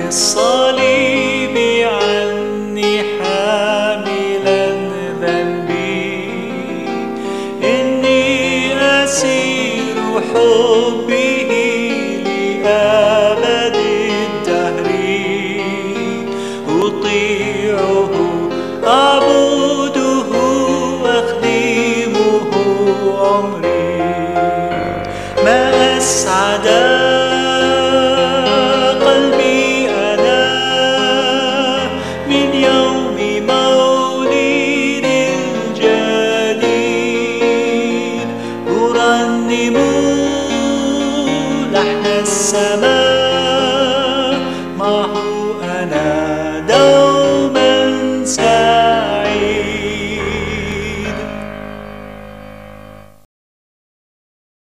الصليب عني حاملا ذنبي، إني أسير حبه لأبد الدهر، أطيعه أعبده أخدمه عمري. ما أسعد قلبي أنا من يوم مولد الجديد، أرنم لحن السماء معه أنا